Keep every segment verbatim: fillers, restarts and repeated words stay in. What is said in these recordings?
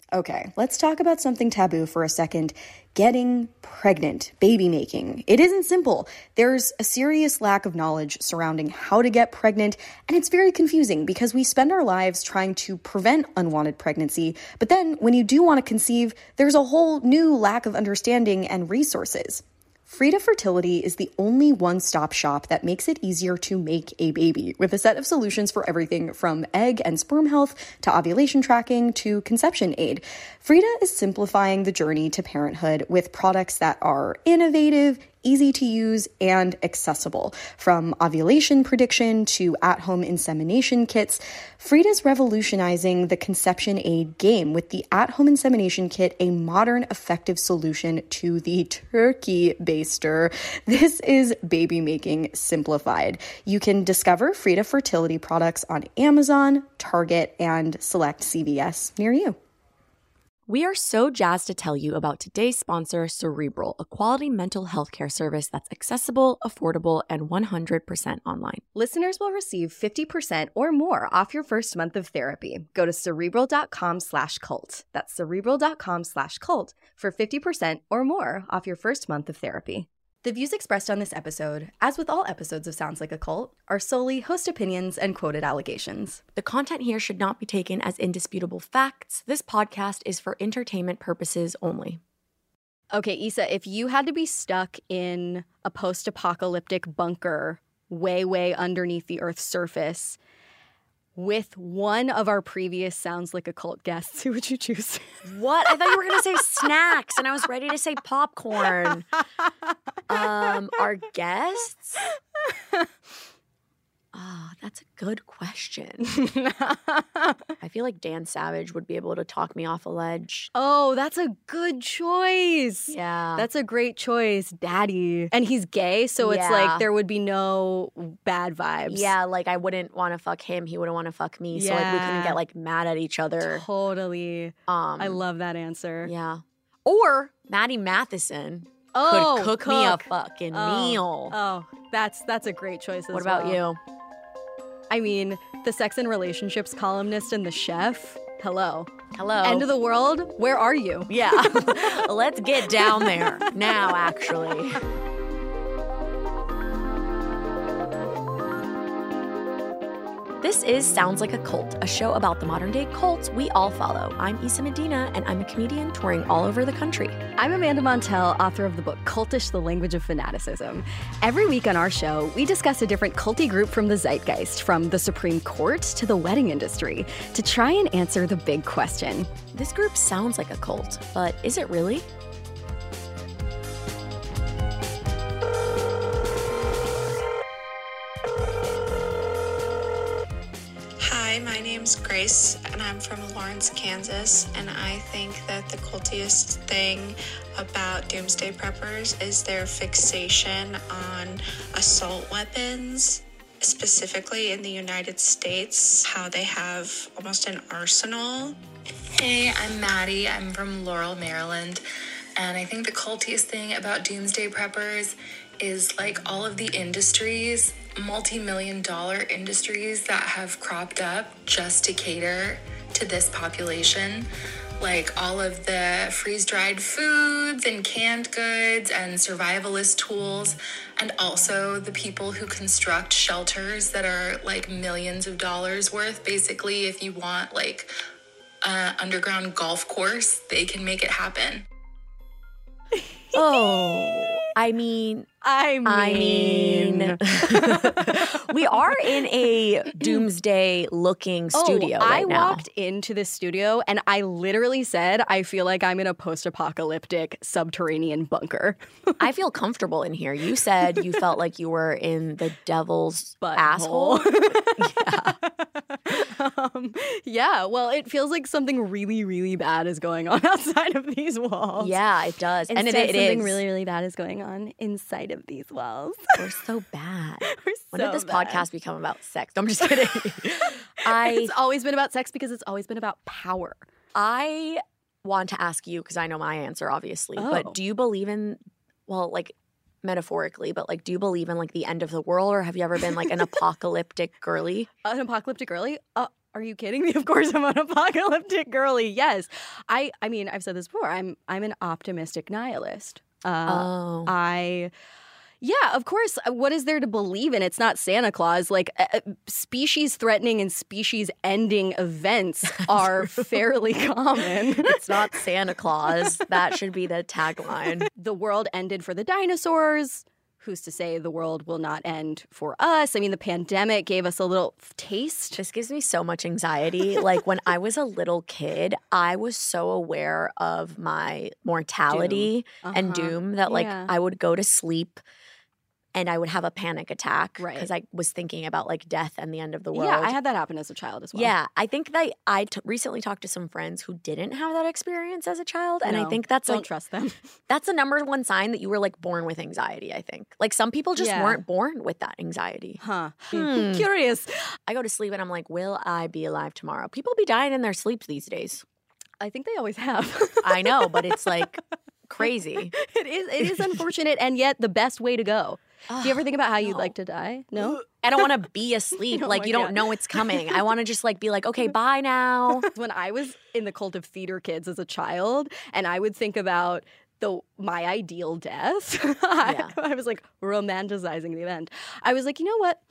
Okay, let's talk about something taboo for a second. Getting pregnant, baby making. It isn't simple. There's a serious lack of knowledge surrounding how to get pregnant, and it's very confusing because we spend our lives trying to prevent unwanted pregnancy, but then when you do want to conceive, there's a whole new lack of understanding and resources. Frida Fertility is the only one-stop shop that makes it easier to make a baby, with a set of solutions for everything from egg and sperm health to ovulation tracking to conception aid. Frida is simplifying the journey to parenthood with products that are innovative, easy to use, and accessible. From ovulation prediction to at-home insemination kits, Frida's revolutionizing the conception aid game with the at-home insemination kit, a modern, effective solution to the turkey baster. This is baby making simplified. You can discover Frida Fertility products on Amazon, Target, and select C V S near you. We are so jazzed to tell you about today's sponsor, Cerebral, a quality mental health care service that's accessible, affordable, and one hundred percent online. Listeners will receive fifty percent or more off your first month of therapy. Go to cerebral.com slash cult. That's cerebral.com slash cult for fifty percent or more off your first month of therapy. The views expressed on this episode, as with all episodes of Sounds Like a Cult, are solely host opinions and quoted allegations. The content here should not be taken as indisputable facts. This podcast is for entertainment purposes only. Okay, Issa, if you had to be stuck in a post-apocalyptic bunker way, way underneath the Earth's surface with one of our previous Sounds Like a Cult guests, who would you choose? What? I thought you were going to say snacks, and I was ready to say popcorn. Um, our guests? Oh, that's a good question. I feel like Dan Savage would be able to talk me off a ledge. Oh, that's a good choice. Yeah. That's a great choice. Daddy. And he's gay, so it's Yeah. like there would be no bad vibes. Yeah, like I wouldn't want to fuck him. He wouldn't want to fuck me. So like we couldn't Yeah. get like mad at each other. Totally. Um, I love that answer. Yeah. Or Maddie Matheson Oh, could cook, me a cook. fucking Oh. meal. Oh, that's that's a great choice as What about well. you? I mean, the sex and relationships columnist and the chef. Hello. Hello. End of the world? Where are you? Yeah. Let's get down there now, actually. This is Sounds Like a Cult, a show about the modern-day cults we all follow. I'm Issa Medina, and I'm a comedian touring all over the country. I'm Amanda Montell, author of the book Cultish, The Language of Fanaticism. Every week on our show, we discuss a different culty group from the zeitgeist, from the Supreme Court to the wedding industry, to try and answer the big question. This group sounds like a cult, but is it really? Hi, my name's Grace, and I'm from Lawrence, Kansas, and I think that the cultiest thing about doomsday preppers is their fixation on assault weapons, specifically in the United States, how they have almost an arsenal. Hey, I'm Maddie. I'm from Laurel, Maryland, and I think the cultiest thing about doomsday preppers is like all of the industries, multi-million dollar industries that have cropped up just to cater to this population. Like all of the freeze-dried foods and canned goods and survivalist tools, and also the people who construct shelters that are like millions of dollars worth. Basically, if you want like an underground golf course, they can make it happen. Oh, I mean... I mean... I mean... we are in a doomsday-looking studio oh, right I now. walked into this studio and I literally said, I feel like I'm in a post-apocalyptic subterranean bunker. I feel comfortable in here. You said you felt like you were in the devil's Butthole. asshole. Yeah. Um, yeah, well, it feels like something really, really bad is going on outside of these walls. Yeah, it does. Instead, and it, it something is. really, really bad is going on inside of these walls. We're so bad. We're When so did this bad. podcast become about sex? No, I'm just kidding. I It's always been about sex because it's always been about power. I want to ask you, because I know my answer, obviously, Oh. but do you believe in, well, like, metaphorically, but like, do you believe in like the end of the world, or have you ever been like an apocalyptic girly? An apocalyptic girly? Uh, Are you kidding me? Of course I'm an apocalyptic girly. Yes. I I mean, I've said this before. I'm I'm an optimistic nihilist. Uh, Oh. I Yeah, of course. What is there to believe in? It's not Santa Claus. Like, uh, species-threatening and species-ending events are fairly common. It's not Santa Claus. That should be the tagline. The world ended for the dinosaurs. Who's to say the world will not end for us? I mean, the pandemic gave us a little taste. This gives me so much anxiety. Like, when I was a little kid, I was so aware of my mortality Doom. and Uh-huh. doom that, like, Yeah. I would go to sleep and I would have a panic attack Right. because I was thinking about, like, death and the end of the world. Yeah, I had that happen as a child as well. Yeah, I think that I t- recently talked to some friends who didn't have that experience as a child, and I No, think that's don't like trust them. that's the number one sign that you were like born with anxiety. I think like some people just Yeah. weren't born with that anxiety. Huh. Hmm. Curious. I go to sleep and I'm like, will I be alive tomorrow? People be dying in their sleeps these days. I think they always have. I know, but it's like crazy. It is. It is unfortunate, and yet the best way to go. Do you ever think about how you'd no. like to die? No. I don't want to be asleep. Oh like my you don't God. know it's coming. I want to just like be like, okay, bye now. When I was in the cult of theater kids as a child, and I would think about the my ideal death, I, Yeah. I was like romanticizing the event. I was like, you know what?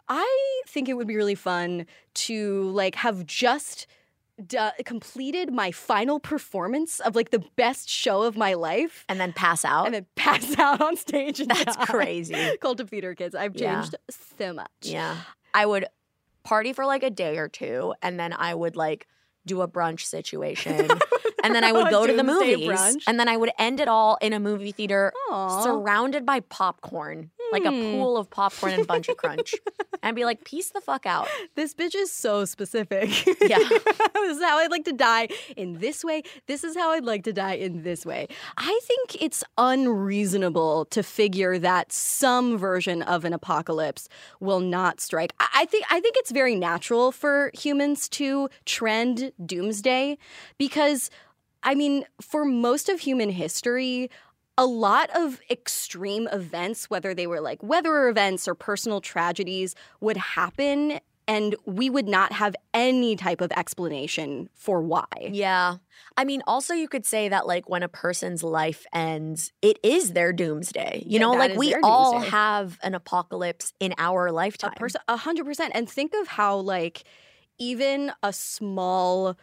I think it would be really fun to like have just d- completed my final performance of like the best show of my life, And then pass out. and then pass out on stage. And That's die. crazy. Cult of theater kids. I've Yeah. changed so much. Yeah. I would party for like a day or two and then I would like do a brunch situation. And then I would A go to the doomsday movies. brunch. And then I would end it all in a movie theater Aw. surrounded by popcorn. Like a Hmm. pool of popcorn and Bunch of Crunch. And be like, peace the fuck out. This bitch is so specific. Yeah. This is how I'd like to die in this way. This is how I'd like to die in this way. I think it's unreasonable to figure that some version of an apocalypse will not strike. I I think I think it's very natural for humans to trend doomsday because, I mean, for most of human history, a lot of extreme events, whether they were like weather events or personal tragedies, would happen and we would not have any type of explanation for why. Yeah. I mean, also you could say that like when a person's life ends, it is their doomsday. You Yeah, know, that like is we their all doomsday. have an apocalypse in our lifetime. A person, a hundred percent. And think of how like even a small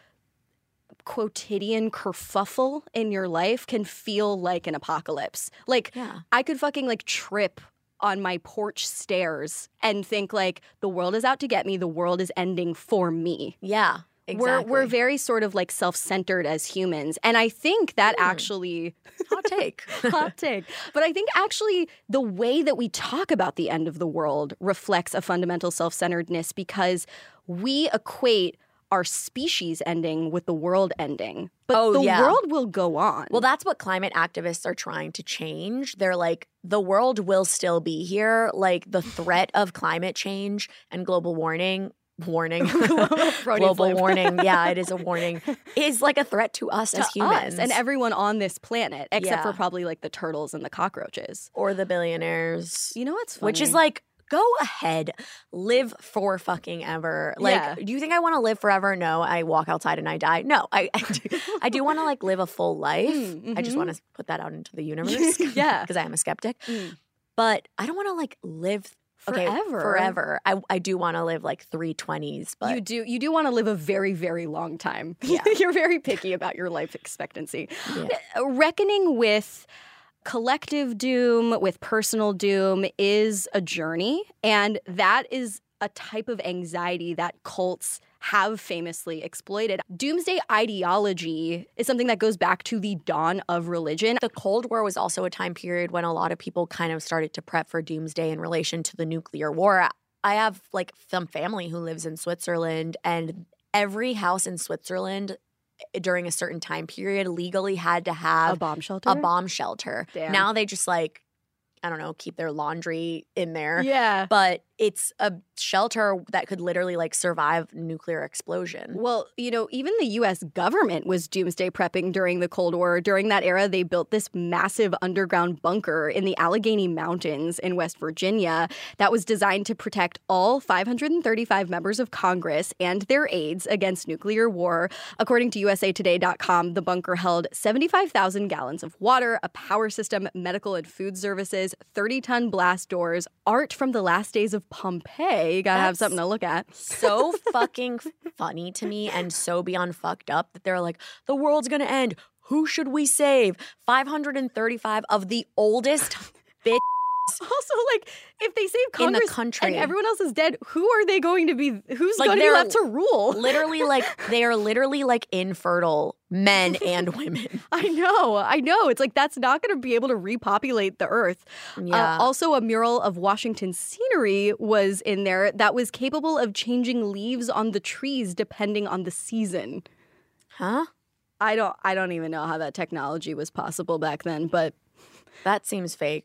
quotidian kerfuffle in your life can feel like an apocalypse. Like Yeah. I could fucking like trip on my porch stairs and think like the world is out to get me, the world is ending for me. Yeah. Exactly. We're we're very sort of like self-centered as humans. And I think that Hmm. actually hot take. hot take. But I think actually the way that we talk about the end of the world reflects a fundamental self-centeredness because we equate our species ending with the world ending. But Oh, the yeah. world will go on. Well, that's what climate activists are trying to change. They're like, the world will still be here. Like the threat of climate change and global warning, warning, Freudian global slip. warning, yeah, it is a warning, is like a threat to us to as humans. us and everyone on this planet, except Yeah. for probably like the turtles and the cockroaches. or the billionaires, You know what's funny? which is like, go ahead, live for fucking ever. Like, Yeah. do you think I want to live forever? No, I walk outside and I die. No, I, I do, I do want to like live a full life. Mm, I just mhm. want to put that out into the universe. Yeah. because I am a skeptic. Mm. But I don't want to like live okay, Forever. Forever. I, I do want to live like three twenties, but you do you do want to live a very, very long time. Yeah. You're very picky about your life expectancy. Yeah. Reckoning with collective doom, with personal doom is a journey. And that is a type of anxiety that cults have famously exploited. Doomsday ideology is something that goes back to the dawn of religion. The Cold War was also a time period when a lot of people kind of started to prep for doomsday in relation to the nuclear war. I have like some family who lives in Switzerland, and every house in Switzerland during a certain time period legally had to have A bomb shelter? a bomb shelter. Damn. Now they just like, I don't know, keep their laundry in there. Yeah. But it's a shelter that could literally like survive nuclear explosion. Well, you know, even the U S government was doomsday prepping during the Cold War. During that era, they built this massive underground bunker in the Allegheny Mountains in West Virginia that was designed to protect all five hundred thirty-five members of Congress and their aides against nuclear war. According to U S A Today dot com, the bunker held seventy-five thousand gallons of water, a power system, medical and food services, thirty-ton blast doors, art from the last days of Pompeii. You gotta That's have something to look at. So fucking funny to me and so beyond fucked up that they're like, the world's gonna end. Who should we save? five hundred thirty-five of the oldest bitch. Also, like, if they save Congress in the country and everyone else is dead, who are they going to be? Who's like going to be left to rule? Literally, like, they are literally like infertile men and women. I know, I know. It's like that's not going to be able to repopulate the earth. Yeah. Uh, also, a mural of Washington scenery was in there that was capable of changing leaves on the trees depending on the season. Huh? I don't. I don't even know how that technology was possible back then, but. That seems fake.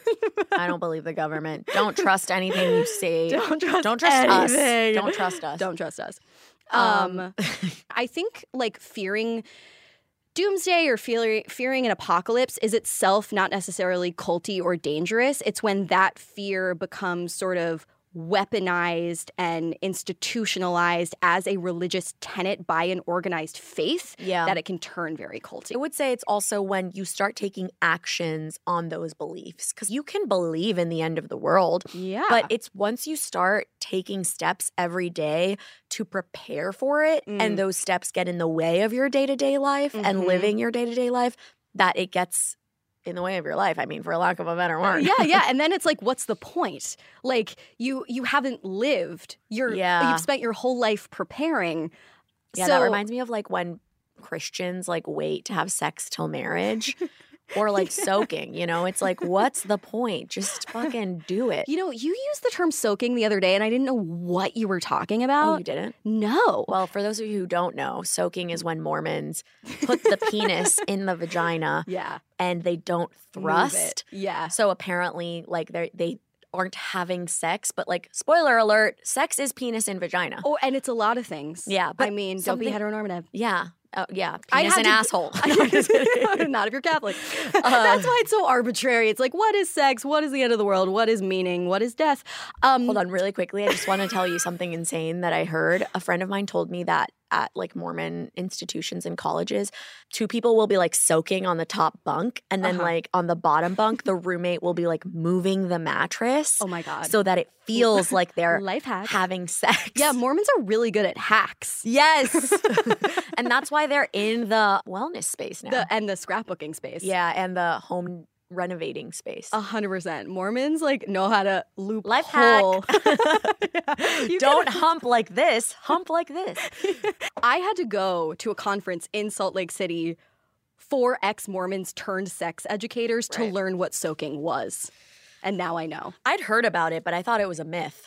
I don't believe the government. Don't trust anything you say. Don't trust, don't trust anything. us. Don't trust us. Don't trust us. Um, um I think like fearing doomsday or fear, fearing an apocalypse is itself not necessarily culty or dangerous. It's when that fear becomes sort of weaponized and institutionalized as a religious tenet by an organized faith yeah. that it can turn very culty. I would say it's also when you start taking actions on those beliefs, because you can believe in the end of the world, yeah. but it's once you start taking steps every day to prepare for it mm. and those steps get in the way of your day-to-day life mm-hmm. and living your day-to-day life that it gets in the way of your life. I mean, for lack of a better word. Yeah, yeah. And then it's like, what's the point? Like, you you haven't lived. You're yeah. You've spent your whole life preparing. Yeah, so, that reminds me of like when Christians like wait to have sex till marriage. Or like soaking, you know? It's like, what's the point? Just fucking do it. You know, you used the term soaking the other day, and I didn't know what you were talking about. Oh, you didn't? No. Well, for those of you who don't know, soaking is when Mormons put the penis in the vagina yeah. and they don't thrust. Yeah. So apparently, like, they they aren't having sex, but like, spoiler alert, sex is penis and vagina. Oh, and it's a lot of things. Yeah. But I mean, don't be heteronormative. Yeah. Oh, yeah. Penis and to, asshole. Not if you're Catholic. Uh, That's why it's so arbitrary. It's like, what is sex? What is the end of the world? What is meaning? What is death? Um, Hold on really quickly. I just want to tell you something insane that I heard. A friend of mine told me that at like Mormon institutions and colleges, two people will be like soaking on the top bunk, and then uh-huh. like on the bottom bunk, the roommate will be like moving the mattress. Oh my God. So that it feels like they're life hack. having sex. Yeah, Mormons are really good at hacks. Yes. And that's why they're in the wellness space now. The, and the scrapbooking space. Yeah, and the home renovating space. A hundred percent. Mormons like know how to loop life hole. hack. yeah. Don't can... hump like this. Hump like this. I had to go to a conference in Salt Lake City for ex-Mormons turned sex educators right. to learn what soaking was. And now I know. I'd heard about it, but I thought it was a myth.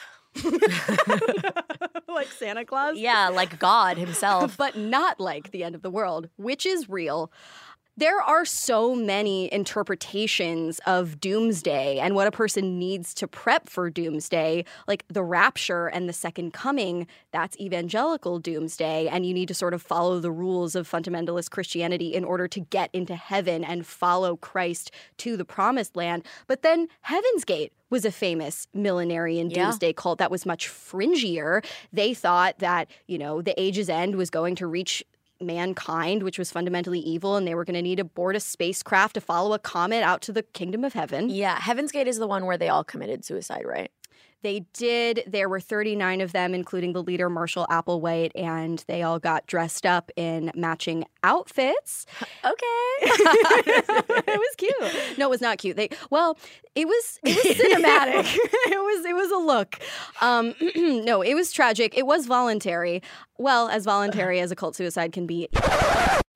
Like Santa Claus? Yeah, like God himself. But not like the end of the world, which is real. There are so many interpretations of doomsday and what a person needs to prep for doomsday, like the rapture and the second coming. That's evangelical doomsday, and you need to sort of follow the rules of fundamentalist Christianity in order to get into heaven and follow Christ to the promised land. But then Heaven's Gate was a famous millenarian doomsday yeah. cult that was much fringier. They thought that, you know, the age's end was going to reach mankind, which was fundamentally evil, and they were going to need to board a spacecraft to follow a comet out to the kingdom of heaven. Yeah, Heaven's Gate is the one where they all committed suicide, right? They did. There were thirty-nine of them, including the leader, Marshall Applewhite, and they all got dressed up in matching outfits. Okay. It was cute. No, it was not cute. They well, it was it was cinematic. it was it was a look. Um, no, it was tragic. It was voluntary. Well, as voluntary as a cult suicide can be.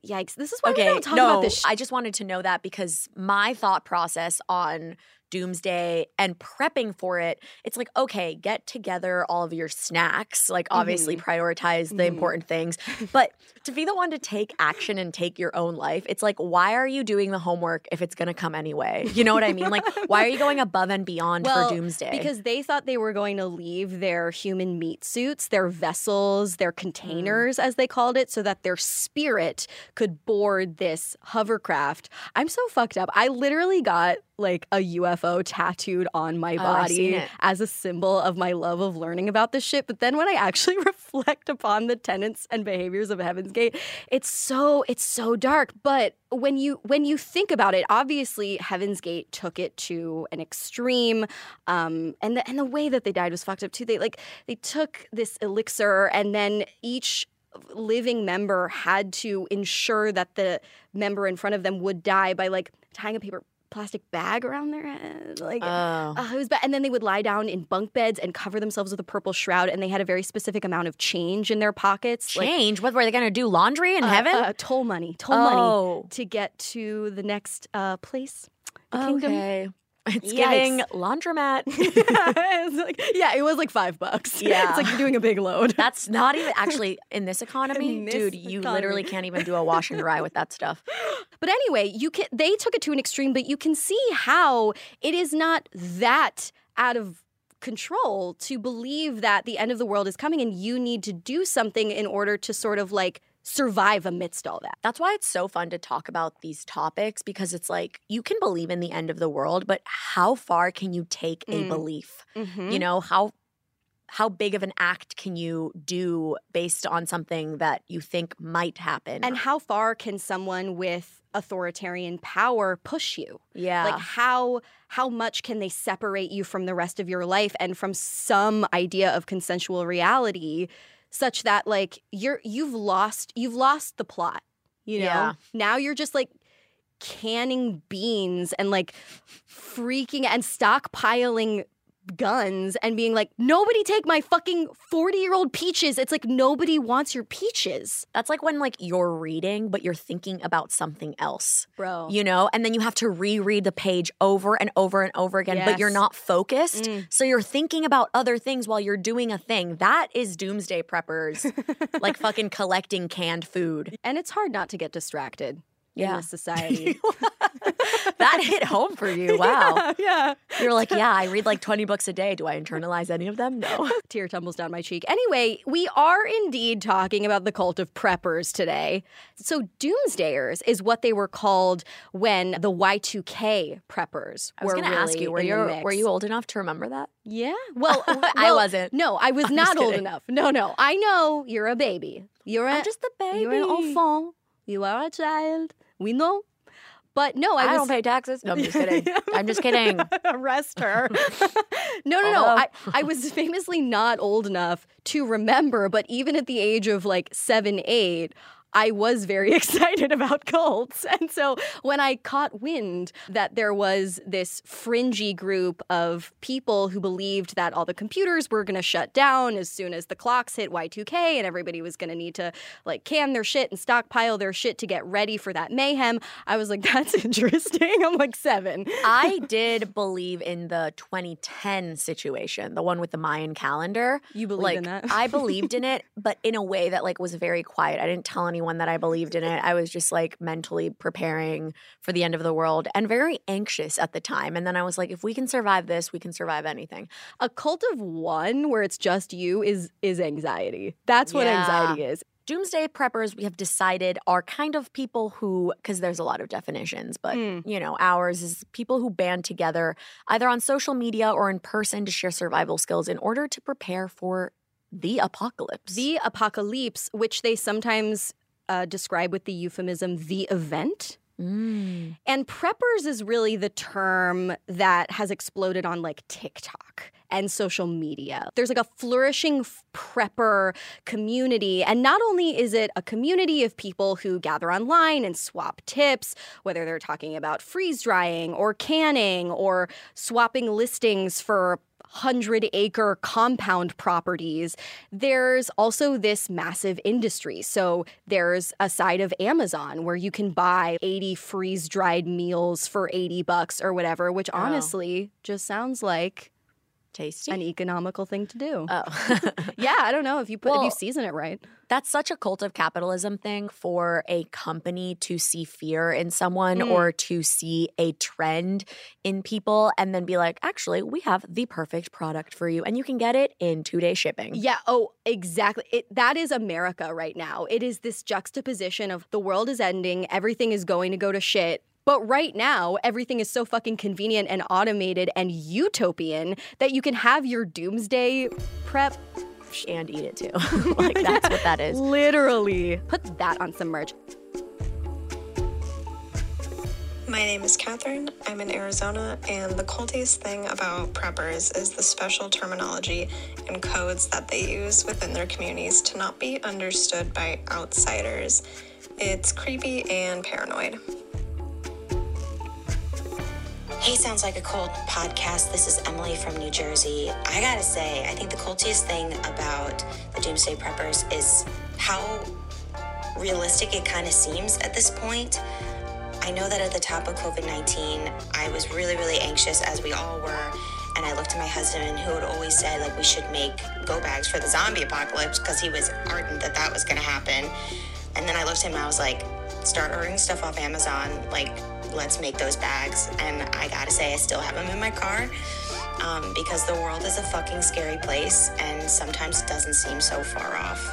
Yikes. This is why okay, we don't talk no, about this sh- I just wanted to know that because my thought process on doomsday and prepping for it, it's like, okay, get together all of your snacks, like obviously mm-hmm. prioritize the mm-hmm. important things. But to be the one to take action and take your own life, it's like, why are you doing the homework if it's going to come anyway? You know what I mean? Like, why are you going above and beyond well, for doomsday? Because they thought they were going to leave their human meat suits, their vessels, their containers, mm. as they called it, so that their spirit could board this hovercraft. I'm so fucked up. I literally got like a U F O tattooed on my body oh, as a symbol of my love of learning about this shit. But then when I actually reflect upon the tenets and behaviors of Heaven's Gate, it's so it's so dark. But when you when you think about it, obviously Heaven's Gate took it to an extreme, um, and the and the way that they died was fucked up too. They like they took this elixir, and then each living member had to ensure that the member in front of them would die by like tying a paper plastic bag around their head. Like, oh. uh, it was bad. And then they would lie down in bunk beds and cover themselves with a purple shroud, and they had a very specific amount of change in their pockets. Change? Like, what were they going to do? Laundry in uh, heaven? Uh, toll money. Toll oh. money to get to the next uh, place. The okay. kingdom. It's Yikes. giving laundromat. yeah, it like, yeah, it was like five bucks. Yeah. It's like you're doing a big load. That's not even, actually, in this economy, In this dude, you economy. literally can't even do a wash and dry with that stuff. But anyway, you can. They took it to an extreme, but you can see how it is not that out of control to believe that the end of the world is coming and you need to do something in order to sort of like survive amidst all that. That's why it's so fun to talk about these topics, because it's like you can believe in the end of the world, but how far can you take a Mm. belief? Mm-hmm. You know, how how big of an act can you do based on something that you think might happen? And how far can someone with authoritarian power push you? yeah. Like how how much can they separate you from the rest of your life and from some idea of consensual reality, such that like you're you've lost you've lost the plot, you know? Yeah. Now you're just like canning beans and like freaking and stockpiling guns and being like, nobody take my fucking forty-year-old peaches. It's like nobody wants your peaches. That's like when like you're reading, but you're thinking about something else. Bro. You know, and then you have to reread the page over and over and over again, but you're Yes. not focused. Mm. So you're thinking about other things while you're doing a thing. That is doomsday preppers, like fucking collecting canned food. And it's hard not to get distracted in Yeah. this society. That hit home for you. Wow. Yeah. You're like, yeah, I read like twenty books a day. Do I internalize any of them? No. Tear tumbles down my cheek. Anyway, we are indeed talking about the cult of preppers today. So doomsdayers is what they were called when the Y two K preppers I was were going to really ask you, were in the you mix. were you old enough to remember that? Yeah. Well, I well, wasn't. No, I was I'm not just old kidding. enough. No, no. I know you're a baby. You're a, I'm just a baby. You're an enfant. You are a child. We know. But no, I, I was don't pay taxes. No, I'm just kidding. I'm just kidding. Arrest her. no, no, no. Although- I, I was famously not old enough to remember, but even at the age of like seven, eight, I was very excited about cults. And so when I caught wind that there was this fringy group of people who believed that all the computers were going to shut down as soon as the clocks hit Y two K and everybody was going to need to like can their shit and stockpile their shit to get ready for that mayhem, I was like, that's interesting. I'm like seven. I did believe in the twenty ten situation, the one with the Mayan calendar. You believe like, in that? I believed in it, but in a way that like was very quiet. I didn't tell anyone that I believed in it. I was just like mentally preparing for the end of the world and very anxious at the time. And then I was like, if we can survive this, we can survive anything. A cult of one where it's just you is is anxiety. That's what Yeah. anxiety is. Doomsday preppers, we have decided, are kind of people who, because there's a lot of definitions, but, Mm. you know, ours is people who band together either on social media or in person to share survival skills in order to prepare for the apocalypse. The apocalypse, which they sometimes uh, describe with the euphemism the event. Mm. And preppers is really the term that has exploded on like TikTok and social media. There's like a flourishing f- prepper community. And not only is it a community of people who gather online and swap tips, whether they're talking about freeze drying or canning or swapping listings for hundred-acre compound properties. There's also this massive industry. So there's a side of Amazon where you can buy eighty freeze-dried meals for eighty bucks or whatever, which honestly oh. just sounds like tasty, an economical thing to do. Oh. Yeah, I don't know if you put well, if you season it right. That's such a cult of capitalism thing for a company to see fear in someone mm. or to see a trend in people and then be like, actually, we have the perfect product for you and you can get it in two-day shipping. Yeah, oh, exactly. It, that is America right now. It is this juxtaposition of the world is ending, everything is going to go to shit. But right now, everything is so fucking convenient and automated and utopian that you can have your doomsday prep and eat it too. Like, that's what that is. Literally. Put that on some merch. My name is Catherine. I'm in Arizona, and the cultiest thing about preppers is the special terminology and codes that they use within their communities to not be understood by outsiders. It's creepy and paranoid. Hey, Sounds Like a Cult podcast. This is Emily from New Jersey. I gotta say, I think the cultiest thing about the Doomsday Preppers is how realistic it kind of seems at this point. I know that at the top of covid nineteen, I was really, really anxious, as we all were. And I looked at my husband, who had always said, like, we should make go bags for the zombie apocalypse because he was ardent that that was going to happen. And then I looked at him and I was like, start ordering stuff off Amazon. Like, let's make those bags. And I gotta say, I still have them in my car um, because the world is a fucking scary place and sometimes it doesn't seem so far off.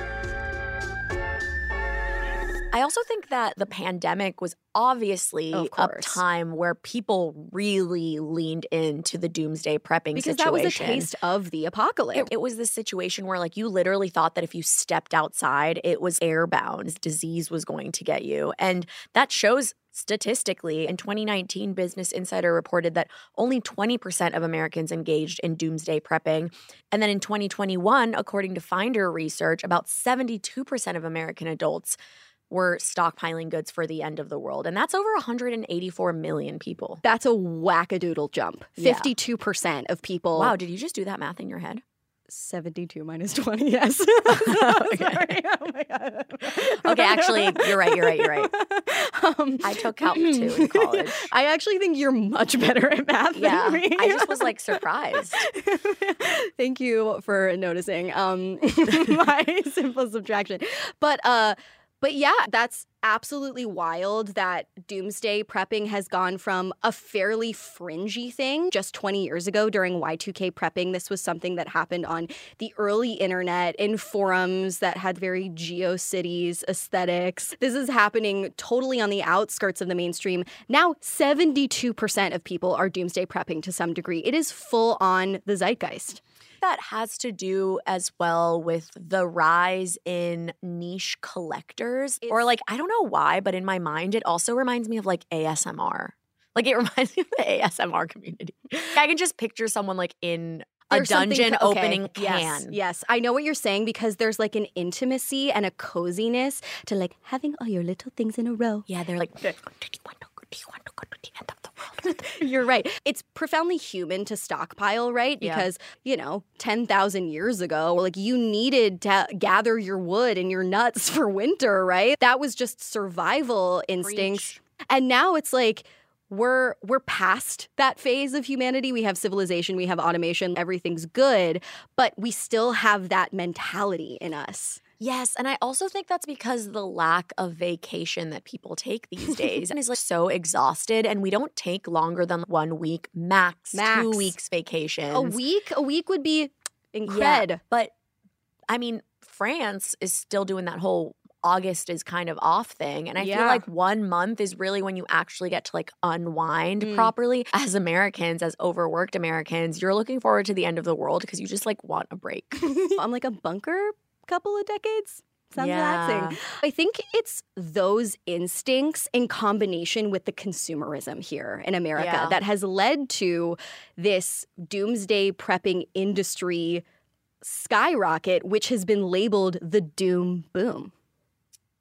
I also think that the pandemic was obviously a time where people really leaned into the doomsday prepping because situation. Because that was a taste of the apocalypse. It, it was this situation where, like, you literally thought that if you stepped outside, it was airbound. Disease was going to get you. And that shows statistically. In twenty nineteen, Business Insider reported that only twenty percent of Americans engaged in doomsday prepping. And then in twenty twenty-one, according to Finder research, about seventy-two percent of American adults were stockpiling goods for the end of the world. And that's over one hundred eighty-four million people. That's a wackadoodle jump. Yeah. fifty-two percent of people. Wow, did you just do that math in your head? seventy-two minus twenty, yes. Okay. Sorry. Oh my God. Okay, actually, you're right, you're right, you're right. Um, I took Calc two in college. I actually think you're much better at math yeah, than me. I just was, like, surprised. Thank you for noticing um, my simple subtraction. But, uh, But yeah, that's absolutely wild that doomsday prepping has gone from a fairly fringy thing just twenty years ago during Y two K prepping. This was something that happened on the early internet in forums that had very GeoCities aesthetics. This is happening totally on the outskirts of the mainstream. Now, seventy-two percent of people are doomsday prepping to some degree. It is full on the zeitgeist. That has to do as well with the rise in niche collectors. It's, or like, I don't know why, but in my mind, it also reminds me of like A S M R. Like, it reminds me of the A S M R community. I can just picture someone like in a there's dungeon to, okay, opening yes, can. Yes, I know what you're saying because there's like an intimacy and a coziness to like having all your little things in a row. Yeah, they're like, do you want to go, do you want to go to the end of the world? You're right. It's profoundly human to stockpile, right? Because, yeah. you know, ten thousand years ago, like, you needed to gather your wood and your nuts for winter, right? That was just survival instincts. Preach. And now it's like, We're we're past that phase of humanity. We have civilization, we have automation, everything's good, but we still have that mentality in us. Yes, and I also think that's because the lack of vacation that people take these days is like so exhausted, and we don't take longer than one week, max, max. two weeks vacation. A week? A week would be incredible. Yeah, but I mean, France is still doing that whole August is kind of off thing. And I yeah. feel like one month is really when you actually get to like unwind mm. properly. As Americans, as overworked Americans, you're looking forward to the end of the world because you just like want a break. I'm like a bunker couple of decades. Sounds yeah. relaxing. I think it's those instincts in combination with the consumerism here in America yeah. that has led to this doomsday prepping industry skyrocket, which has been labeled the doom boom.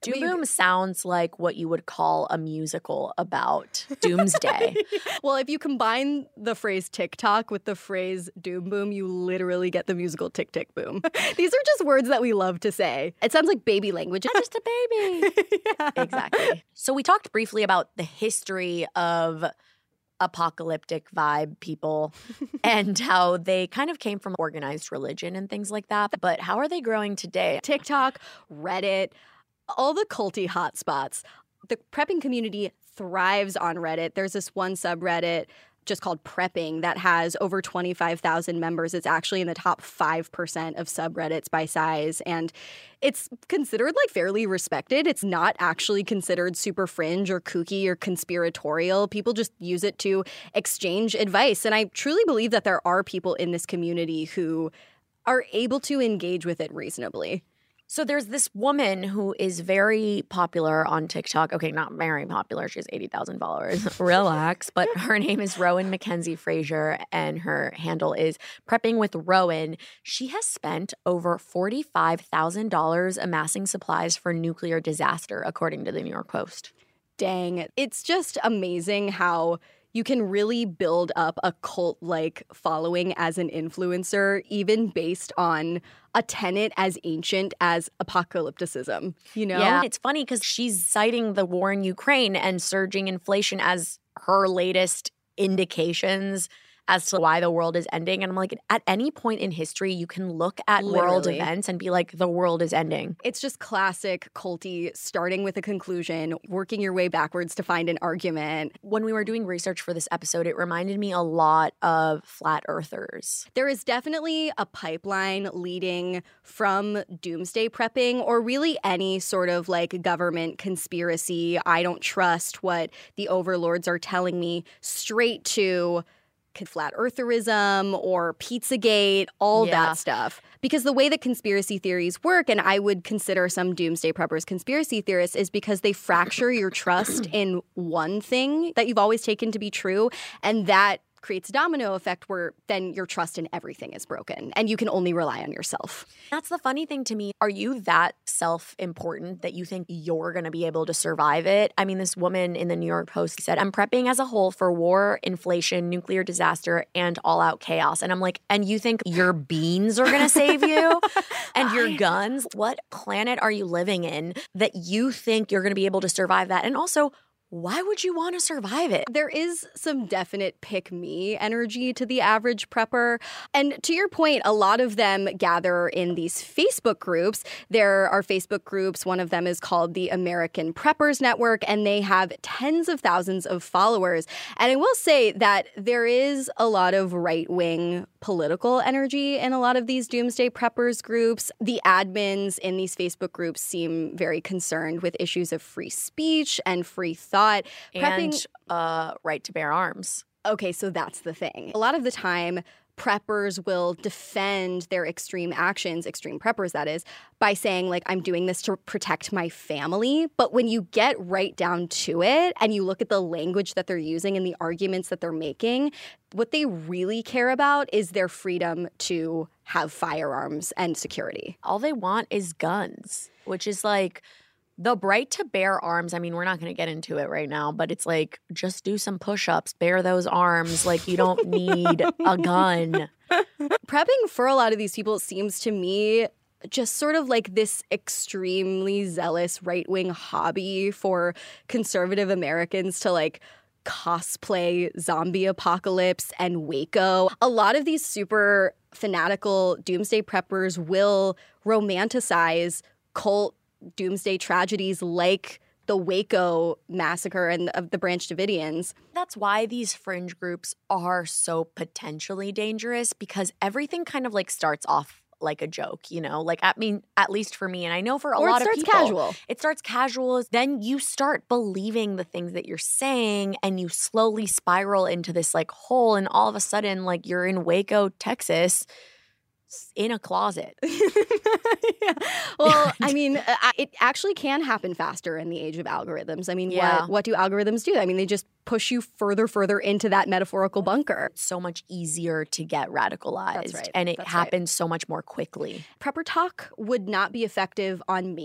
Doom Boom sounds like what you would call a musical about doomsday. Well, if you combine the phrase TikTok with the phrase Doom Boom, you literally get the musical Tick Tick Boom. These are just words that we love to say. It sounds like baby language. I'm just a baby. Yeah. Exactly. So we talked briefly about the history of apocalyptic vibe people and how they kind of came from organized religion and things like that. But how are they growing today? TikTok, Reddit, all the culty hotspots. The prepping community thrives on Reddit. There's this one subreddit just called Prepping that has over twenty-five thousand members. It's actually in the top five percent of subreddits by size. And it's considered like fairly respected. It's not actually considered super fringe or kooky or conspiratorial. People just use it to exchange advice. And I truly believe that there are people in this community who are able to engage with it reasonably. So there's this woman who is very popular on TikTok. Okay, not very popular. She has eighty thousand followers. Relax. But her name is Rowan Mackenzie Frazier, and her handle is Prepping with Rowan. She has spent over forty-five thousand dollars amassing supplies for nuclear disaster, according to the New York Post. Dang. It's just amazing how you can really build up a cult-like following as an influencer, even based on a tenet as ancient as apocalypticism, you know? Yeah, it's funny because she's citing the war in Ukraine and surging inflation as her latest indications as to why the world is ending. And I'm like, at any point in history, you can look at Literally. world events and be like, the world is ending. It's just classic culty, starting with a conclusion, working your way backwards to find an argument. When we were doing research for this episode, it reminded me a lot of flat earthers. There is definitely a pipeline leading from doomsday prepping or really any sort of like government conspiracy. I don't trust what the overlords are telling me, straight to flat eartherism or Pizzagate, all Yeah. that stuff. Because the way that conspiracy theories work, and I would consider some doomsday preppers conspiracy theorists, is because they fracture your trust in one thing that you've always taken to be true, and that creates a domino effect where then your trust in everything is broken and you can only rely on yourself. That's the funny thing to me. Are you that self-important that you think you're going to be able to survive it? I mean, this woman in the New York Post said, I'm prepping as a whole for war, inflation, nuclear disaster, and all-out chaos. And I'm like, and you think your beans are going to save you? And your guns? What planet are you living in that you think you're going to be able to survive that? And also, why would you want to survive it? There is some definite pick-me energy to the average prepper. And to your point, a lot of them gather in these Facebook groups. There are Facebook groups. One of them is called the American Preppers Network, and they have tens of thousands of followers. And I will say that there is a lot of right-wing political energy in a lot of these doomsday preppers groups. The admins in these Facebook groups seem very concerned with issues of free speech and free thought. And Prepping, uh, right to bear arms. okay, so that's the thing. A lot of the time, preppers will defend their extreme actions, extreme preppers that is, by saying like, I'm doing this to protect my family. But when you get right down to it and you look at the language that they're using and the arguments that they're making, what they really care about is their freedom to have firearms and security. All they want is guns, which is like the right to bear arms. I mean, we're not going to get into it right now, but it's like, just do some push-ups, bear those arms. Like, you don't need a gun. Prepping for a lot of these people seems to me just sort of like this extremely zealous right-wing hobby for conservative Americans to like cosplay zombie apocalypse and Waco. A lot of these super fanatical doomsday preppers will romanticize cult doomsday tragedies like the Waco massacre and of the Branch Davidians. That's why these fringe groups are so potentially dangerous, because everything kind of like starts off like a joke, you know? Like, I mean, at least for me, and I know for a Or it lot of starts people. casual. It starts casual. Then you start believing the things that you're saying, and you slowly spiral into this like hole, and all of a sudden, like, you're in Waco, Texas, in a closet. Yeah. Well, I mean, uh, it actually can happen faster in the age of algorithms. I mean, Yeah. what, what do algorithms do? I mean, they just push you further, further into that metaphorical bunker. It's so much easier to get radicalized. That's right. And it That's happens so much more quickly. Prepper talk would not be effective on me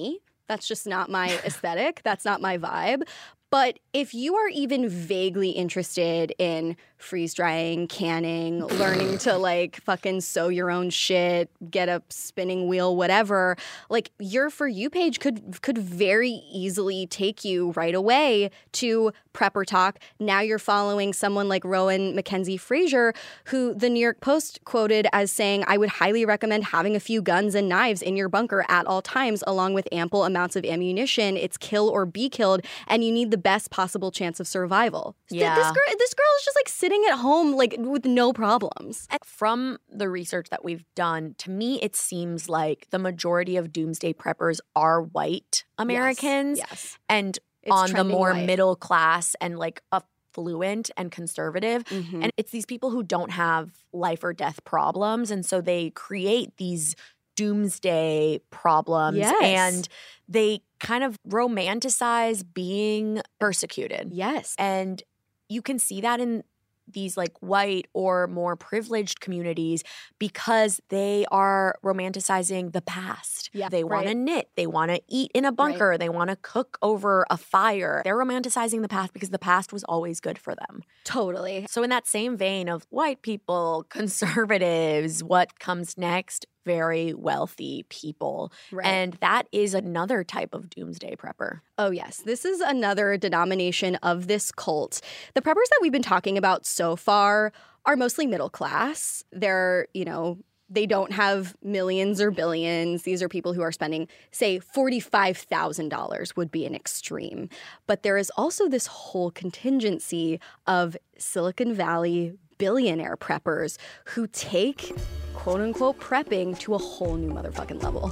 That's just not my aesthetic. That's not my vibe. But if you are even vaguely interested in freeze drying, canning, learning to like fucking sew your own shit, get a spinning wheel, whatever, like your For You page could could very easily take you right away to Prepper Talk. Now you're following someone like Rowan Mackenzie Frazier, who the New York Post quoted as saying, "I would highly recommend having a few guns and knives in your bunker at all times, along with ample amounts of ammunition. It's kill or be killed, and you need the best possible chance of survival." Yeah. This girl, this girl is just like sitting at home, like with no problems. From the research that we've done, to me, it seems like the majority of doomsday preppers are white Americans. Yes. yes. And It's on the trending more white. middle class and like affluent and conservative. Mhm. And it's these people who don't have life or death problems. And so they create these doomsday problems. Yes. And they kind of romanticize being persecuted. Yes. And you can see that in these like white or more privileged communities because they are romanticizing the past. Yeah, they want to right. knit. They want to eat in a bunker. They want to cook over a fire. They're romanticizing the past because the past was always good for them. Totally. So in that same vein of white people, conservatives, what comes next? Very wealthy people. Right. And that is another type of doomsday prepper. Oh, yes. This is another denomination of this cult. The preppers that we've been talking about so far are mostly middle class. They're, you know, they don't have millions or billions. These are people who are spending, say, forty-five thousand dollars would be an extreme. But there is also this whole contingency of Silicon Valley billionaire preppers who take quote-unquote prepping to a whole new motherfucking level.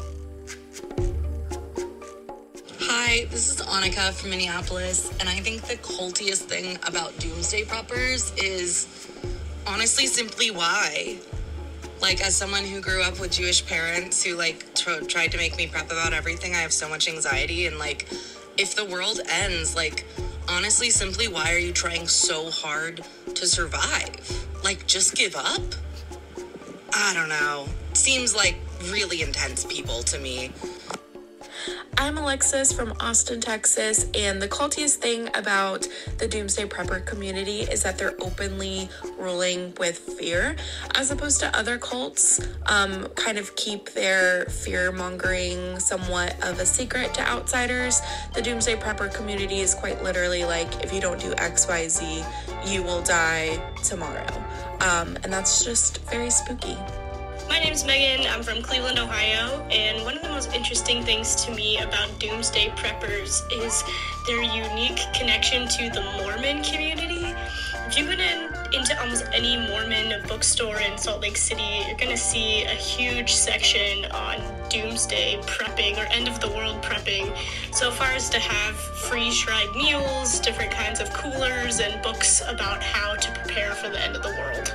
Hi, this is Annika from Minneapolis, and I think the cultiest thing about doomsday preppers is honestly simply why. Like, as someone who grew up with Jewish parents who, like, tr- tried to make me prep about everything, I have so much anxiety, and, like, if the world ends, like, honestly, simply why are you trying so hard to survive? Like, just give up? I don't know. Seems like really intense people to me. I'm Alexis from Austin, Texas, and the cultiest thing about the Doomsday Prepper community is that they're openly ruling with fear, as opposed to other cults um, kind of keep their fear-mongering somewhat of a secret to outsiders. The Doomsday Prepper community is quite literally like, if you don't do X, Y, Z, you will die tomorrow. Um, and that's just very spooky. My name's Megan. I'm from Cleveland, Ohio, and one of the most interesting things to me about doomsday preppers is their unique connection to the Mormon community. If you went in, into almost any Mormon bookstore in Salt Lake City, you're going to see a huge section on doomsday prepping or end-of-the-world prepping, so far as to have freeze-dried meals, different kinds of coolers, and books about how to prepare for the end of the world.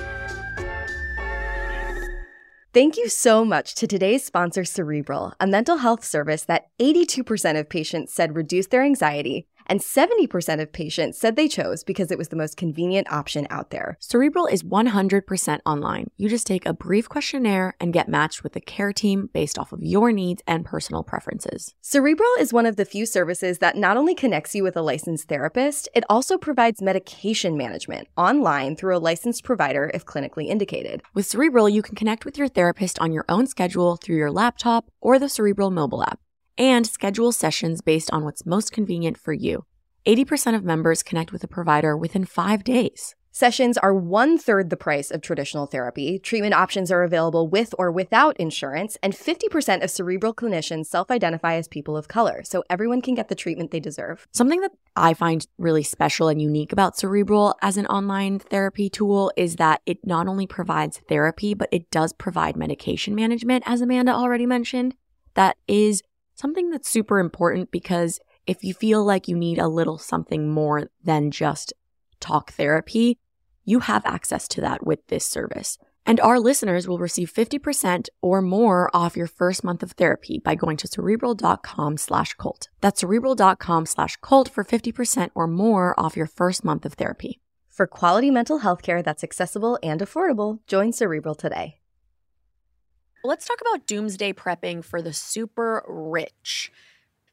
Thank you so much to today's sponsor, Cerebral, a mental health service that eighty-two percent of patients said reduced their anxiety, and seventy percent of patients said they chose because it was the most convenient option out there. Cerebral is one hundred percent online. You just take a brief questionnaire and get matched with a care team based off of your needs and personal preferences. Cerebral is one of the few services that not only connects you with a licensed therapist, it also provides medication management online through a licensed provider if clinically indicated. With Cerebral, you can connect with your therapist on your own schedule through your laptop or the Cerebral mobile app, and schedule sessions based on what's most convenient for you. eighty percent of members connect with a provider within five days. Sessions are one-third the price of traditional therapy. Treatment options are available with or without insurance, and fifty percent of Cerebral clinicians self-identify as people of color, so everyone can get the treatment they deserve. Something that I find really special and unique about Cerebral as an online therapy tool is that it not only provides therapy, but it does provide medication management, as Amanda already mentioned. That is something that's super important because if you feel like you need a little something more than just talk therapy, you have access to that with this service. And our listeners will receive fifty percent or more off your first month of therapy by going to Cerebral.com slash cult. That's Cerebral.com slash cult for fifty percent or more off your first month of therapy. For quality mental health care that's accessible and affordable, join Cerebral today. Let's talk about doomsday prepping for the super rich.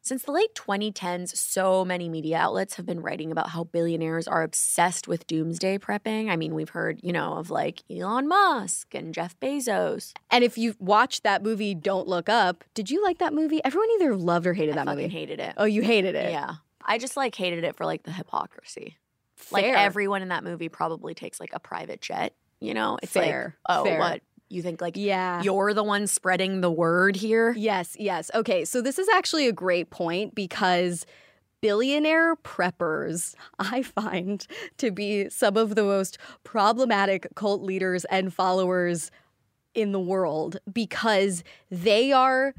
Since the late twenty tens, so many media outlets have been writing about how billionaires are obsessed with doomsday prepping. I mean, we've heard, you know, of like Elon Musk and Jeff Bezos. And if you watched that movie, Don't Look Up, did you like that movie? Everyone either loved or hated I that movie. I fucking hated it. Oh, you hated it? Yeah. I just like hated it for like the hypocrisy. Fair. Like everyone in that movie probably takes like a private jet, you know? It's Fair. like, oh, Fair. what? You think like yeah. you're the one spreading the word here? Yes, yes. Okay, so this is actually a great point because billionaire preppers, I find, to be some of the most problematic cult leaders and followers in the world because they are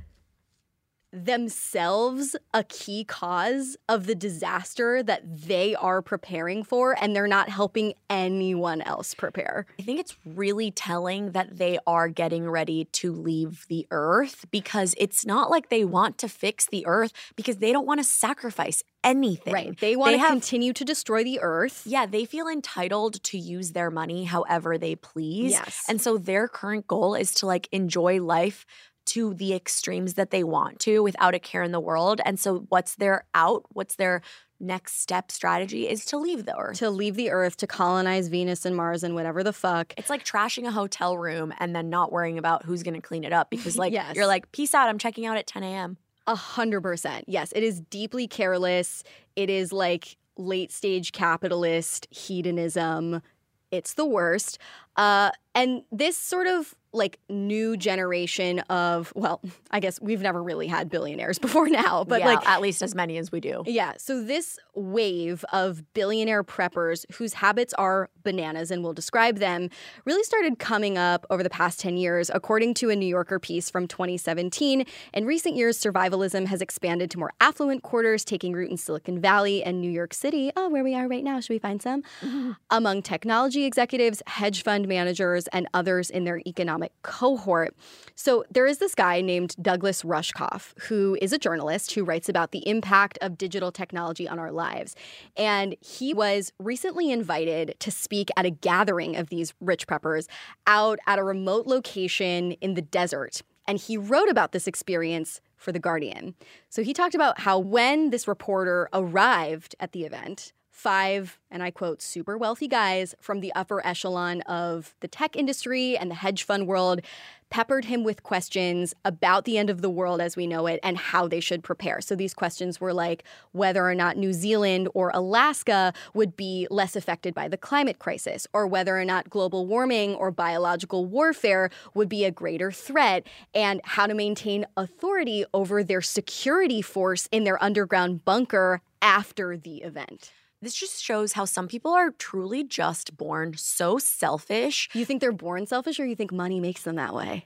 themselves a key cause of the disaster that they are preparing for, and they're not helping anyone else prepare. I think it's really telling that they are getting ready to leave the earth because it's not like they want to fix the earth because they don't want to sacrifice anything. Right. They want They to have- continue to destroy the earth. Yeah, they feel entitled to use their money however they please. Yes. And so their current goal is to like enjoy life to the extremes that they want to without a care in the world. And so what's their out? What's their next step strategy is to leave the earth. To leave the earth, to colonize Venus and Mars and whatever the fuck. It's like trashing a hotel room and then not worrying about who's going to clean it up because like Yes. you're like, peace out, I'm checking out at ten a.m. A hundred percent. Yes, it is deeply careless. It is like late stage capitalist hedonism. It's the worst. Uh, and this sort of like new generation of, well, I guess we've never really had billionaires before now, but yeah, like at least as many as we do. Yeah. So this wave of billionaire preppers whose habits are bananas, and we'll describe them, really started coming up over the past ten years, according to a New Yorker piece from twenty seventeen. In recent years, survivalism has expanded to more affluent quarters, taking root in Silicon Valley and New York City. Oh, where we are right now. Should we find some? Mm-hmm. Among technology executives, hedge fund managers, and others in their economic cohort. So there is this guy named Douglas Rushkoff, who is a journalist who writes about the impact of digital technology on our lives. And he was recently invited to speak at a gathering of these rich preppers out at a remote location in the desert. And he wrote about this experience for The Guardian. So he talked about how when this reporter arrived at the event, five, and I quote, super wealthy guys from the upper echelon of the tech industry and the hedge fund world peppered him with questions about the end of the world as we know it and how they should prepare. So these questions were like whether or not New Zealand or Alaska would be less affected by the climate crisis, or whether or not global warming or biological warfare would be a greater threat, and how to maintain authority over their security force in their underground bunker after the event. This just shows how some people are truly just born so selfish. You think they're born selfish, or you think money makes them that way?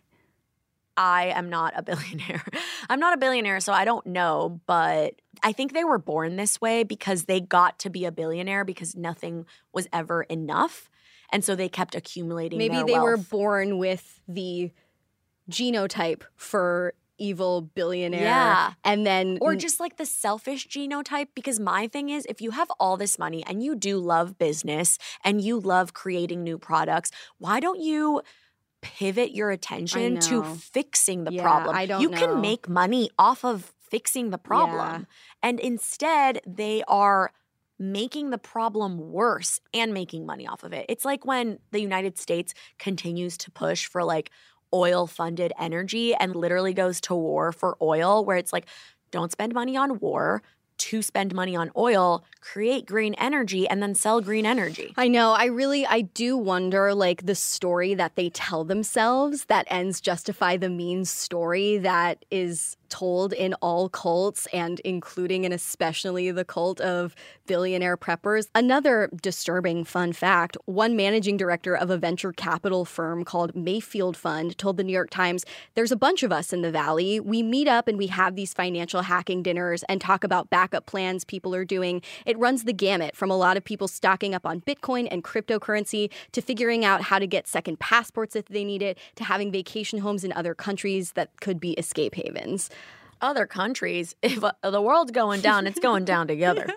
I am not a billionaire. I'm not a billionaire, so I don't know. But I think they were born this way because they got to be a billionaire because nothing was ever enough. And so they kept accumulating Maybe their they wealth. were born with the genotype for evil billionaire. Yeah. And then Or just like the selfish genotype, because my thing is if you have all this money and you do love business and you love creating new products, why don't you pivot your attention to know. fixing the Yeah, problem? I don't you know. can make money off of fixing the problem. Yeah. And instead they are making the problem worse and making money off of it. It's like when the United States continues to push for like oil-funded energy and literally goes to war for oil, where it's like, don't spend money on war, to spend money on oil, create green energy, and then sell green energy. I know. I really, I do wonder, like, the story that they tell themselves that ends justify the means story that is told in all cults, and including and especially the cult of billionaire preppers. Another disturbing fun fact, one managing director of a venture capital firm called Mayfield Fund told the New York Times, there's a bunch of us in the Valley. We meet up and we have these financial hacking dinners and talk about backup plans people are doing. It runs the gamut from a lot of people stocking up on Bitcoin and cryptocurrency to figuring out how to get second passports if they need it, to having vacation homes in other countries that could be escape havens. Other countries, if uh, the world's going down, it's going down together.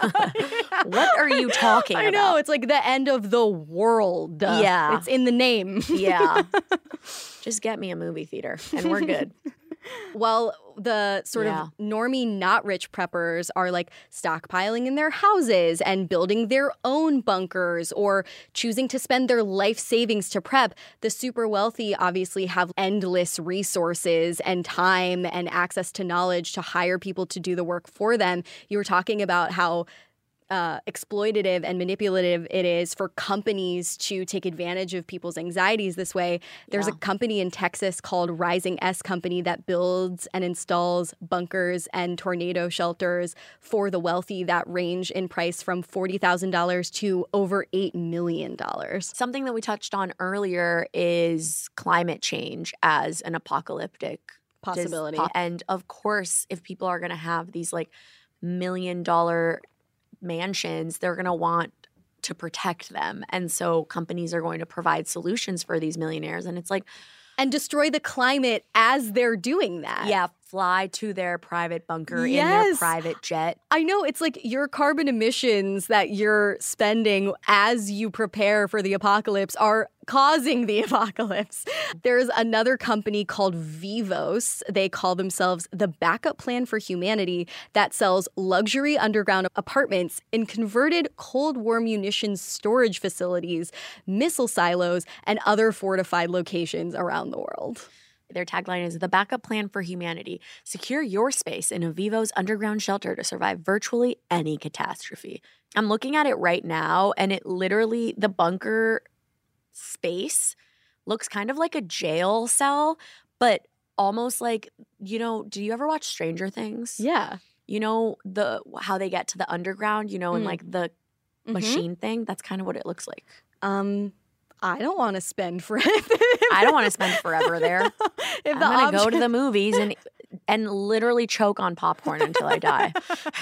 What are you talking I about? know. It's like the end of the world. Yeah. It's in the name. Yeah. Just get me a movie theater and we're good. While the sort Yeah. of normie, not rich preppers are like stockpiling in their houses and building their own bunkers or choosing to spend their life savings to prep, the super wealthy obviously have endless resources and time and access to knowledge to hire people to do the work for them. You were talking about how Uh, exploitative and manipulative it is for companies to take advantage of people's anxieties this way. There's Yeah. a company in Texas called Rising S Company that builds and installs bunkers and tornado shelters for the wealthy that range in price from forty thousand dollars to over eight million dollars. Something that we touched on earlier is climate change as an apocalyptic dis- Possibility. po- and of course, if people are going to have these like million dollar mansions, they're going to want to protect them. And so companies are going to provide solutions for these millionaires. And it's like, And destroy the climate as they're doing that. yeah, fly to their private bunker in Yes. their private jet. I know, it's like your carbon emissions that you're spending as you prepare for the apocalypse are causing the apocalypse. There's another company called Vivos. They call themselves the Backup Plan for Humanity that sells luxury underground apartments in converted Cold War munitions storage facilities, missile silos, and other fortified locations around the world. Their tagline is the backup plan for humanity. Secure your space in a Vivos underground shelter to survive virtually any catastrophe. I'm looking at it right now, and it literally, the bunker space looks kind of like a jail cell, but almost like, you know, do you ever watch Stranger Things? Yeah. You know, the how they get to the underground, you know, and Mm. like the Mhm. machine thing? That's kind of what it looks like. Um, I don't want to spend for I don't want to spend forever there. If I'm the gonna go option- to the movies and and literally choke on popcorn until I die.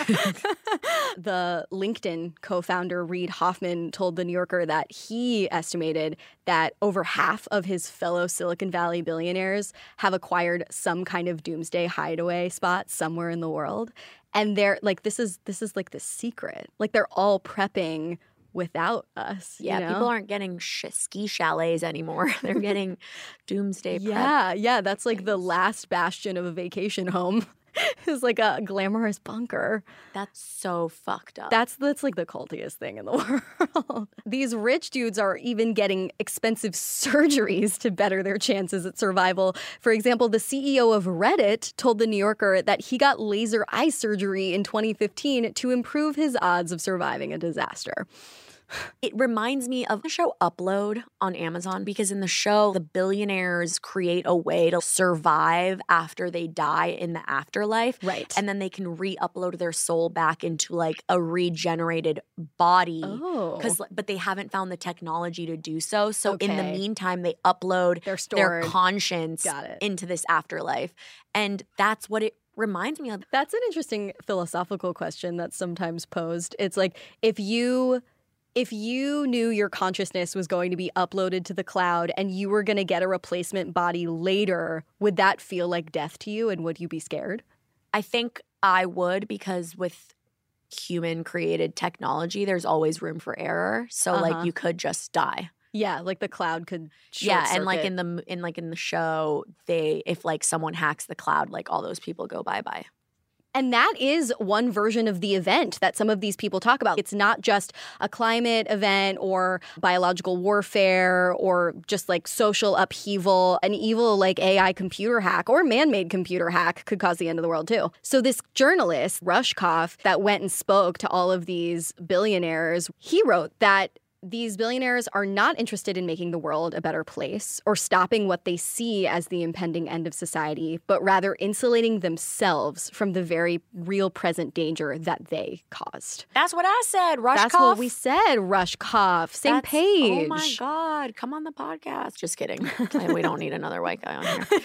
The LinkedIn co-founder Reid Hoffman told The New Yorker that he estimated that over half of his fellow Silicon Valley billionaires have acquired some kind of doomsday hideaway spot somewhere in the world. And they're like, this is this is like the secret. Like they're all prepping without us. Yeah, you know? people aren't getting sh- ski chalets anymore. They're getting doomsday prep. Yeah, yeah, that's like the last bastion of a vacation home. Is like a glamorous bunker. That's so fucked up. That's that's like the cultiest thing in the world. These rich dudes are even getting expensive surgeries to better their chances at survival. For example, the C E O of Reddit told The New Yorker that he got laser eye surgery in twenty fifteen to improve his odds of surviving a disaster. It reminds me of the show Upload on Amazon, because in the show, the billionaires create a way to survive after they die in the afterlife. Right. And then they can re-upload their soul back into like a regenerated body. Oh. Because, but they haven't found the technology to do so. So in the Okay. meantime, they upload They're their stored. conscience Got it. into this afterlife. And that's what it reminds me of. That's an interesting philosophical question that's sometimes posed. It's like, if you if you knew your consciousness was going to be uploaded to the cloud and you were going to get a replacement body later, would that feel like death to you, and would you be scared? I think I would, because with human created technology, there's always room for error. So Uh-huh. like you could just die. Yeah, like the cloud could Yeah, and like short-circuit. in the in like in the show, they if like someone hacks the cloud, like all those people go bye-bye. And that is one version of the event that some of these people talk about. It's not just a climate event or biological warfare or just like social upheaval. An evil like A I computer hack or man-made computer hack could cause the end of the world too. So this journalist, Rushkoff, that went and spoke to all of these billionaires, he wrote that these billionaires are not interested in making the world a better place or stopping what they see as the impending end of society, but rather insulating themselves from the very real present danger that they caused. That's what I said, Rushkoff. That's what we said, Rushkoff. Same That's- page. Oh my God. Come on the podcast. Just kidding. We don't need another white guy on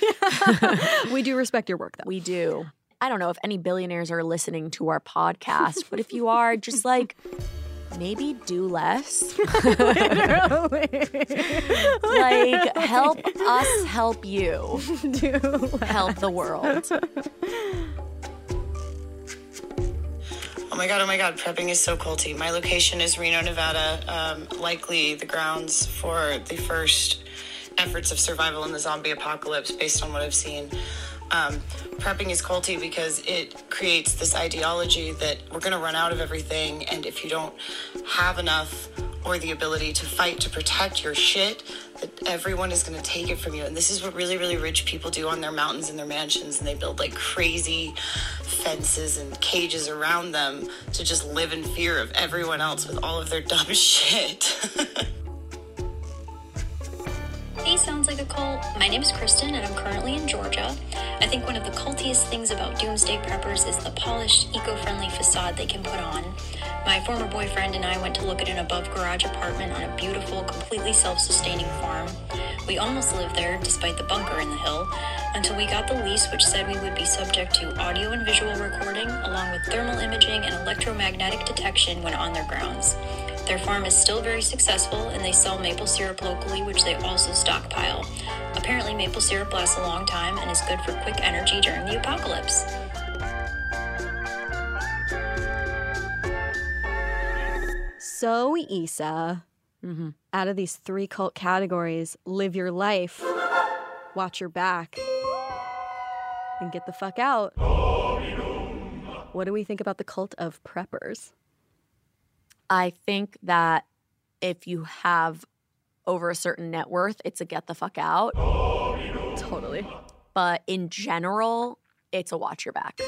here. We do respect your work, though. We do. I don't know if any billionaires are listening to our podcast, but if you are, just like maybe do less. Like help us help you. Do Help the world. Oh my god, oh my god, prepping is so culty. My location is Reno, Nevada, um, likely the grounds for the first efforts of survival in the zombie apocalypse based on what I've seen. Um, prepping is culty because it creates this ideology that we're going to run out of everything, and if you don't have enough or the ability to fight to protect your shit, that everyone is going to take it from you. And this is what really, really rich people do on their mountains and their mansions, and they build like crazy fences and cages around them to just live in fear of everyone else with all of their dumb shit. Hey, Sounds Like a Cult. My name is Kristen, and I'm currently in Georgia. I think one of the cultiest things about doomsday preppers is the polished, eco-friendly facade they can put on. My former boyfriend and I went to look at an above-garage apartment on a beautiful, completely self-sustaining farm. We almost lived there, despite the bunker in the hill, until we got the lease which said we would be subject to audio and visual recording, along with thermal imaging and electromagnetic detection when on their grounds. Their farm is still very successful, and they sell maple syrup locally, which they also stockpile. Apparently, maple syrup lasts a long time and is good for quick energy during the apocalypse. So, Issa, Mm-hmm. out of these three cult categories, live your life, watch your back, and get the fuck out. What do we think about the cult of preppers? I think that if you have over a certain net worth, it's a get the fuck out. Totally. But in general, it's a watch your back.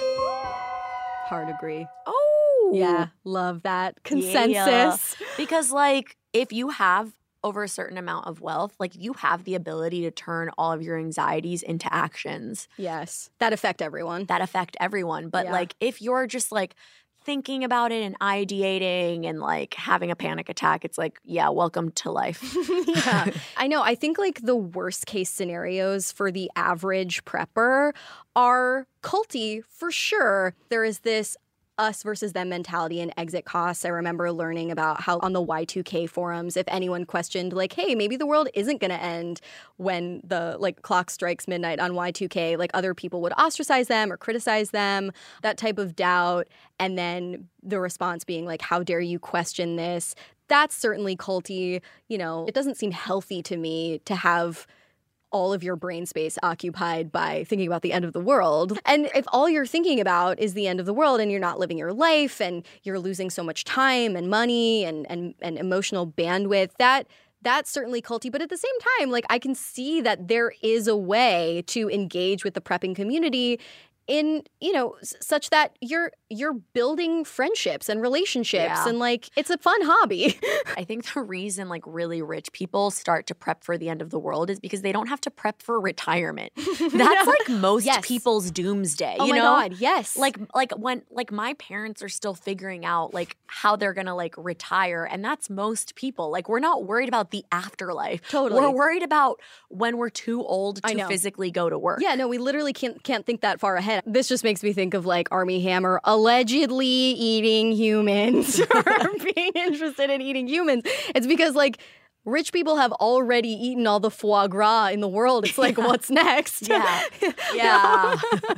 Hard agree. Oh. Yeah, love that. Consensus. Yeah. Because, like, if you have over a certain amount of wealth, like, you have the ability to turn all of your anxieties into actions. Yes. That affect everyone. That affect everyone. But, Yeah. like, if you're just, like, thinking about it and ideating and, like, having a panic attack, it's like, yeah, welcome to life. Yeah. I know. I think, like, the worst case scenarios for the average prepper are culty for sure. There is this us versus them mentality and exit costs. I remember learning about how on the Y two K forums, if anyone questioned, like, hey, maybe the world isn't going to end when the, like, clock strikes midnight on Y two K, like, other people would ostracize them or criticize them, that type of doubt. And then the response being like, how dare you question this? That's certainly culty. You know, it doesn't seem healthy to me to have all of your brain space occupied by thinking about the end of the world. And if all you're thinking about is the end of the world and you're not living your life and you're losing so much time and money and and, and emotional bandwidth, that that's certainly culty. But at the same time, like, I can see that there is a way to engage with the prepping community in, you know, s- such that you're you're building friendships and relationships Yeah. and, like, it's a fun hobby. I think the reason, like, really rich people start to prep for the end of the world is because they don't have to prep for retirement. That's like most Yes. people's doomsday. Oh you my know? God, yes. Like, like when, like, my parents are still figuring out, like, how they're gonna, like, retire, and that's most people. Like, we're not worried about the afterlife. Totally. We're worried about when we're too old I to know. physically go to work. Yeah, no, we literally can't can't think that far ahead. This just makes me think of, like, Armie Hammer allegedly eating humans or being interested in eating humans. It's because, like, rich people have already eaten all the foie gras in the world. It's like, what's next? Yeah. Yeah.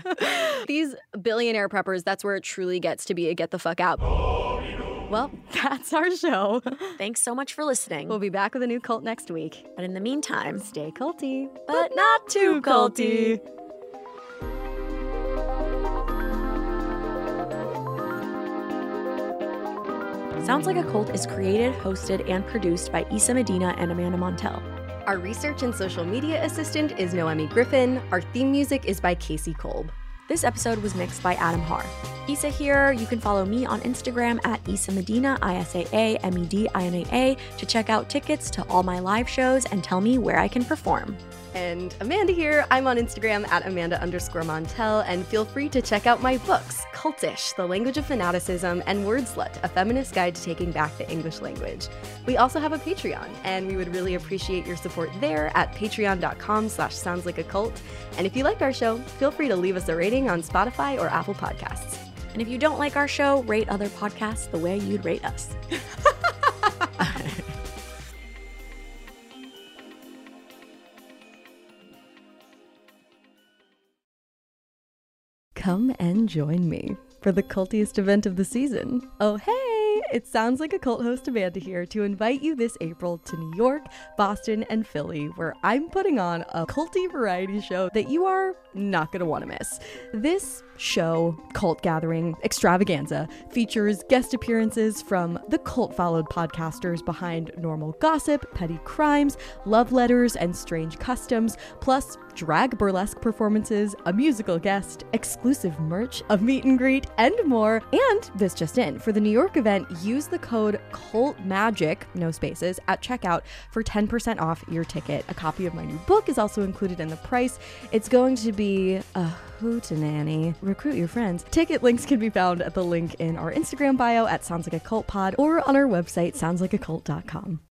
These billionaire preppers, that's where it truly gets to be a get the fuck out. Well, that's our show. Thanks so much for listening. We'll be back with a new cult next week. But in the meantime, Stay culty, but not too culty. Sounds Like a Cult is created, hosted, and produced by Issa Medina and Amanda Montel. Our research and social media assistant is Noemi Griffin. Our theme music is by Casey Kolb. This episode was mixed by Adam Har. Issa here. You can follow me on Instagram at Issa Medina, I S A A M E D I N A A, to check out tickets to all my live shows and tell me where I can perform. And Amanda here. I'm on Instagram at Amanda underscore Montel, and feel free to check out my books, Cultish, The Language of Fanaticism, and Wordslut, A Feminist Guide to Taking Back the English Language. We also have a Patreon, and we would really appreciate your support there at patreon.com slash sounds like a cult. And if you liked our show, feel free to leave us a rating on Spotify or Apple Podcasts. And if you don't like our show, rate other podcasts the way you'd rate us. Come and join me for the cultiest event of the season. Oh, hey! It Sounds Like a Cult host Amanda here to invite you this April to New York, Boston, and Philly, where I'm putting on a culty variety show that you are not going to want to miss. This show, Cult Gathering Extravaganza, features guest appearances from the cult-followed podcasters behind Normal Gossip, Petty Crimes, Love Letters, and Strange Customs, plus drag burlesque performances, a musical guest, exclusive merch, a meet and greet, and more. And this just in, for the New York event, use the code CULTMAGIC, no spaces, at checkout for ten percent off your ticket. A copy of my new book is also included in the price. It's going to be a hootenanny. Recruit your friends. Ticket links can be found at the link in our Instagram bio at Sounds Like a Cult Pod or on our website, sounds like a cult dot com.